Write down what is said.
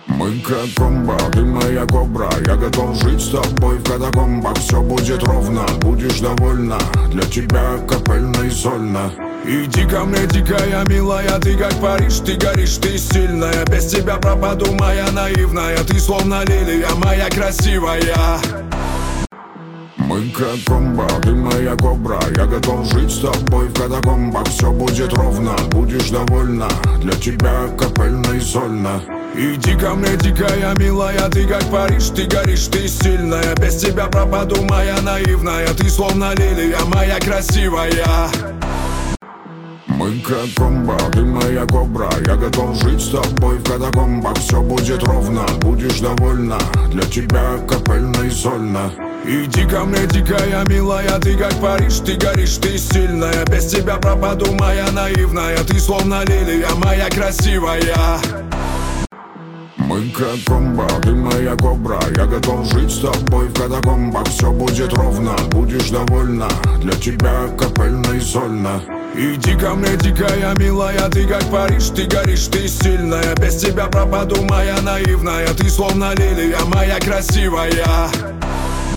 Мы как комбо, ты моя кобра. Я готов жить с тобой в катакомбах. Все будет ровно, будешь довольна. Для тебя капельно и сольно. Иди ко мне, дикая милая, ты как Париж, ты горишь, ты сильная. Без тебя пропаду, моя наивная. Ты словно лилия, моя красивая. Мы как комбо, ты моя кобра. Я готов жить с тобой в катакомбах. Все будет ровно, будешь довольна. Для тебя капельно и сольно. Иди ко мне, дикая милая, ты как Париж, ты горишь, ты сильная. Без тебя пропаду, моя наивная. Ты словно лилия, моя красивая. Мы как комбо, ты моя кобра. Я готов жить с тобой в катакомбах. Все будет ровно, будешь довольна. Для тебя капельно и сольно. Иди ко мне, дикая милая, ты как Париж, ты горишь, ты сильная. Без тебя пропаду, моя наивная. Ты словно лилия, моя красивая. Мы как комбо, ты моя кобра. Я готов жить с тобой в катакомбах. Все будет ровно, будешь довольна. Для тебя капельно и сольно. Иди ко мне, дикая милая, ты как Париж, ты горишь, ты сильная. Без тебя пропаду, моя наивная. Ты словно лилия, моя красивая.